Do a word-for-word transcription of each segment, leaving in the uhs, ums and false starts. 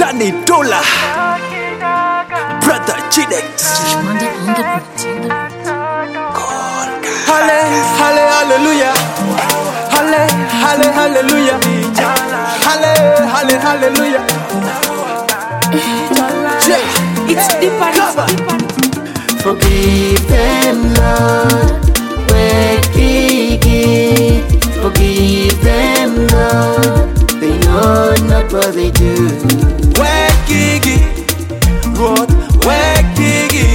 Danny Dola, Brother Chidex. Halle, halle, hallelujah. Halle, halle, hallelujah. Halle, halle, hallelujah. Yeah. It's deeper, it's Cover. deeper. Forgive them, Lord. Wekiki. Forgive them, Lord. They know not what they do. Wekiki, Lord, Wekiki,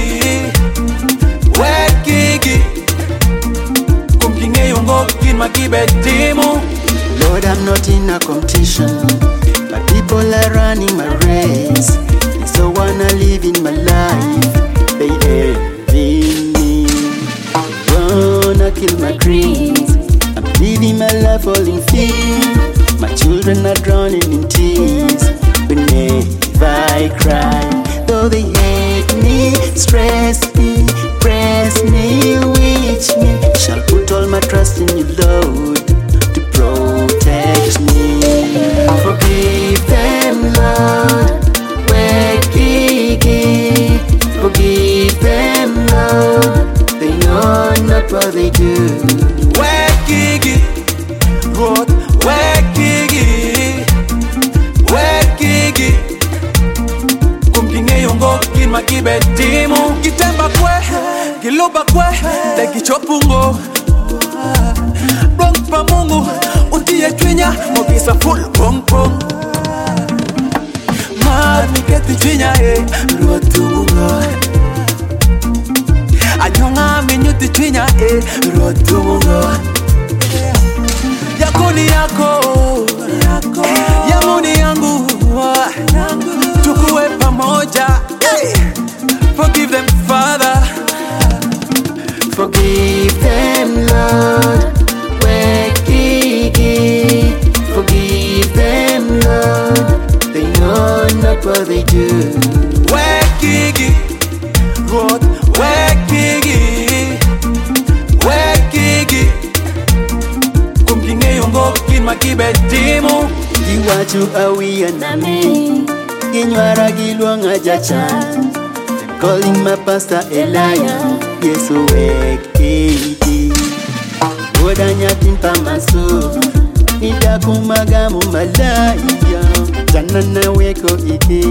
Wekiki. Kumkinge yungo kin makibe timu. Lord, I'm not in a competition, but people are running my race. They so wanna live in my life. They envy me. Wanna kill my dreams. I'm living my life all in fear. My children are drowning in tears. Whenever I cry, though they hate me, stress me, press me, witch me, shall put all my trust in you, Lord, to protect me. Forgive them, Lord. Wekiki. Forgive them, Lord. They know not what they do. Wekiki, Lord, Wekiki, Wekiki. Kumkinge yungo kin makibe timu. Kitemba kwe, kiluba kwe, teki chopungo. Bronx pa mungu, utie chwinya, mokisa full pong pong. Mad miketi chwinya eh, rotumungo. Anyonga minyuti chwinya eh, rotumungo. Yako ni yako, yangu ni yangu. Tukue pamoja, hey. Forgive them, Father. Forgive them, Lord. Wekiki. Forgive them, Lord. They know not what they do. Wekiki, Lord, Wekiki, Wekiki. Kumkinge yungo kin makibe timu. Giwacho awiya nami. Ginywara giluonga jachan. Calling my pastor Elijah. Yes, Wekiki. Woda nyatin pamaso. Nida kumagamu malaya. Janana weko ike.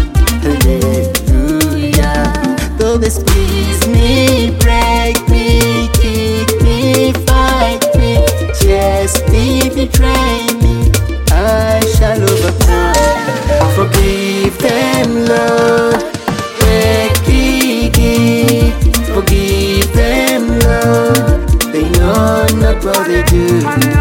Hallelujah. Though they squeeze me, break me, kick me, fight me, just me, betray me, I shall overcome. Forgive them, Lord. Wekiki. Forgive them, Lord. They know not what they do.